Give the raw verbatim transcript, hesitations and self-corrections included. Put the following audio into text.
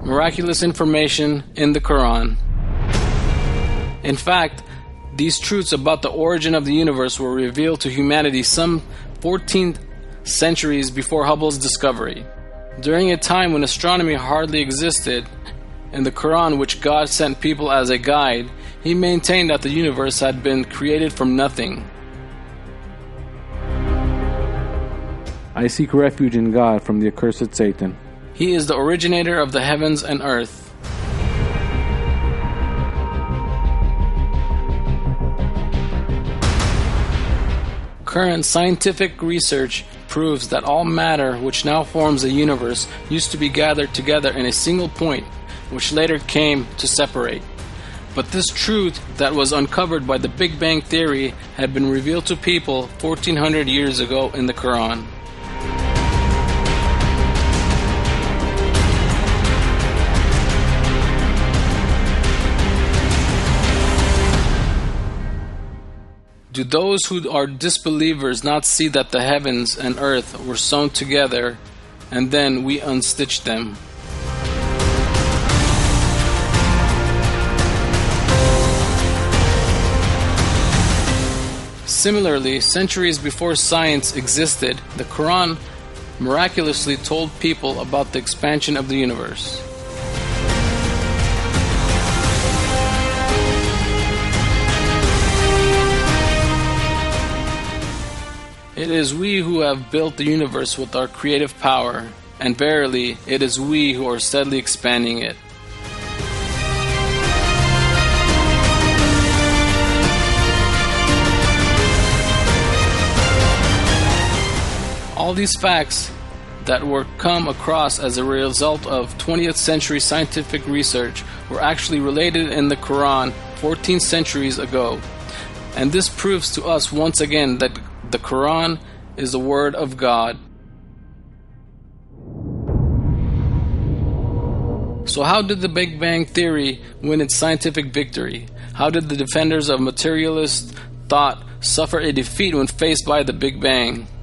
miraculous information in the Quran. In fact, these truths about the origin of the universe were revealed to humanity some fourteen centuries before Hubble's discovery. During a time when astronomy hardly existed, in the Quran, which God sent people as a guide, He maintained that the universe had been created from nothing. I seek refuge in God from the accursed Satan. He is the originator of the heavens and earth. Current scientific research proves that all matter which now forms the universe used to be gathered together in a single point, which later came to separate. But this truth that was uncovered by the Big Bang Theory had been revealed to people fourteen hundred years ago in the Quran. Do those who are disbelievers not see that the heavens and earth were sewn together, and then we unstitched them? Similarly, centuries before science existed, the Quran miraculously told people about the expansion of the universe. It is we who have built the universe with our creative power, and verily, it is we who are steadily expanding it. All these facts that were come across as a result of twentieth century scientific research were actually related in the Quran fourteen centuries ago. And this proves to us once again that the Quran is the Word of God. So how did the Big Bang Theory win its scientific victory? How did the defenders of materialist thought suffer a defeat when faced by the Big Bang?